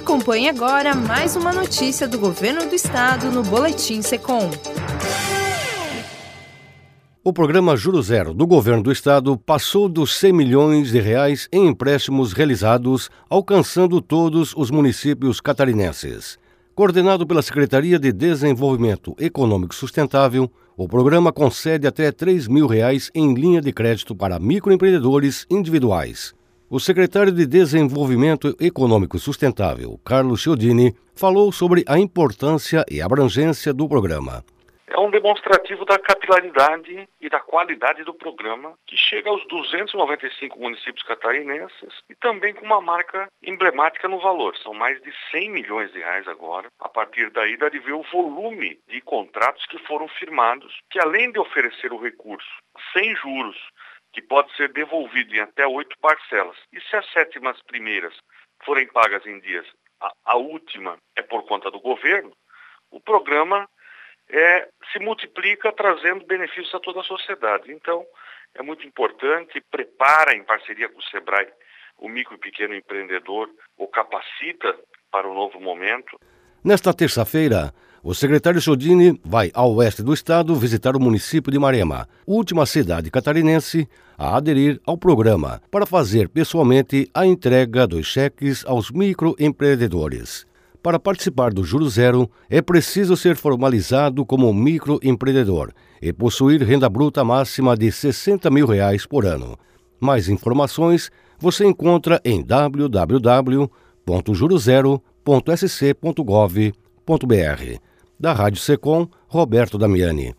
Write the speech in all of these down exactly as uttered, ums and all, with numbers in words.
Acompanhe agora mais uma notícia do Governo do Estado no Boletim Secom. O programa Juro Zero do Governo do Estado passou dos cem milhões de reais em empréstimos realizados, alcançando todos os municípios catarinenses. Coordenado pela Secretaria de Desenvolvimento Econômico Sustentável, o programa concede até três mil reais em linha de crédito para microempreendedores individuais. O secretário de Desenvolvimento Econômico Sustentável, Carlos Chiodini, falou sobre a importância e abrangência do programa. É um demonstrativo da capilaridade e da qualidade do programa, que chega aos duzentos e noventa e cinco municípios catarinenses e também com uma marca emblemática no valor. São mais de cem milhões de reais agora. A partir daí dá de ver o volume de contratos que foram firmados, que além de oferecer o recurso sem juros, que pode ser devolvido em até oito parcelas, e se as sétimas primeiras forem pagas em dias, a, a última é por conta do governo, o programa É, se multiplica trazendo benefícios a toda a sociedade. Então, é muito importante, prepara em parceria com o Sebrae o micro e pequeno empreendedor, o capacita para o novo momento. Nesta terça-feira, o secretário Chiodini vai ao oeste do estado visitar o município de Marema, última cidade catarinense a aderir ao programa, para fazer pessoalmente a entrega dos cheques aos microempreendedores. Para participar do Juro Zero, é preciso ser formalizado como microempreendedor e possuir renda bruta máxima de sessenta mil reais por ano. Mais informações você encontra em w w w ponto juro zero ponto s c ponto gov ponto b r. Da Rádio Secom, Roberto Damiani.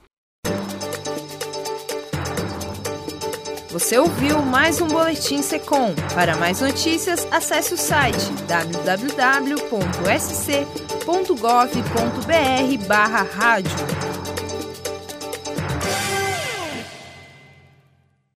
Você ouviu mais um Boletim Secom. Para mais notícias, acesse o site w w w ponto s c ponto gov ponto b r barra rádio.